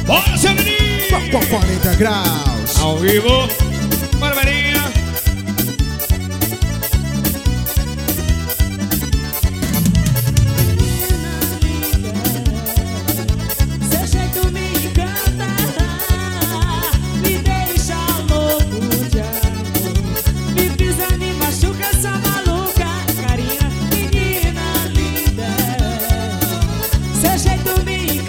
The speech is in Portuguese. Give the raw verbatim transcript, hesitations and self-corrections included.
Bora, seu menino! quarenta graus. Ao vivo. Bora, Marinha. Seu jeito me encanta, me deixa louco de amor, me pisa, me machuca, essa maluca carinha, menina linda. Seu jeito me encanta,